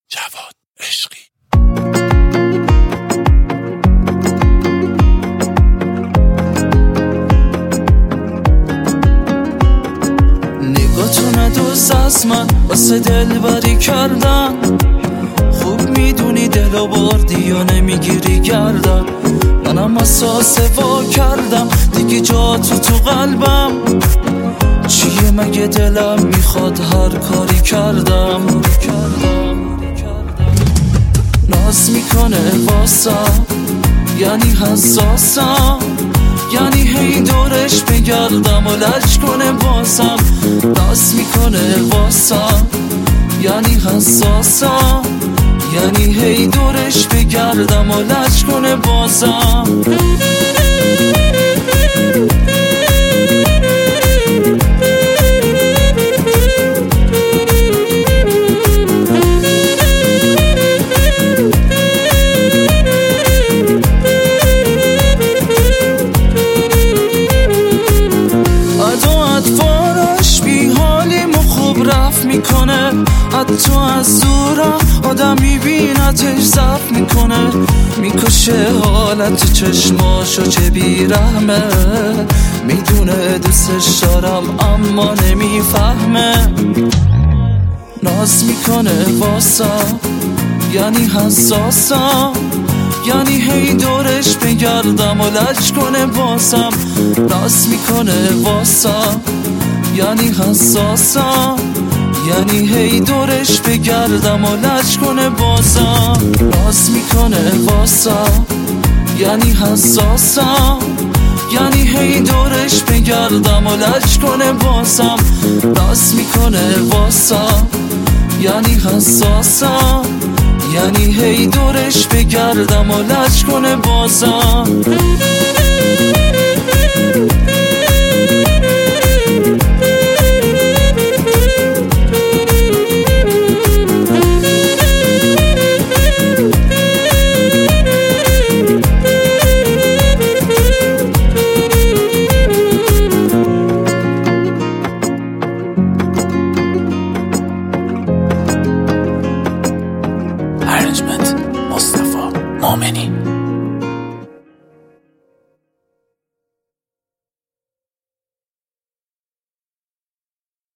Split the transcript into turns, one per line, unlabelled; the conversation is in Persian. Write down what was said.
جواد عشقی.
نگاتونه دوست از من واسه دلبری کردن، خوب میدونی دلو بردی و نمیگیری گردن. منم اساس وا کردم دیگه جا تو قلبم، چیه مگه دلم میخواد هر کاری کردم. ناز میکنه واسم یعنی حساسم، یعنی هی دورش بگردم و لج کنه بازم. ناز میکنه واسم یعنی حساسم، یعنی هی دورش بگردم و لج کنه بازم. میکنه حتی از دورا آدم میبینتش ضبط میکنه، میکشه حالت چشماشو چه بیرحمه. میدونه دوستش دارم اما نمیفهمه. ناز میکنه واسم یعنی حساسم، یعنی هی دورش بگردم و لج کنه بازم. ناز میکنه واسم یعنی حساسم، یعنی هی دورش بگردم و لج کنه بازم. ناز میکنه واسم یعنی حساسم، یعنی هی دورش بگردم و لج کنه بازم. ناز میکنه واسم یعنی حساسم، یعنی هی دورش بگردم و لج کنه بازم.
Arrangement مصطفی مؤمنی.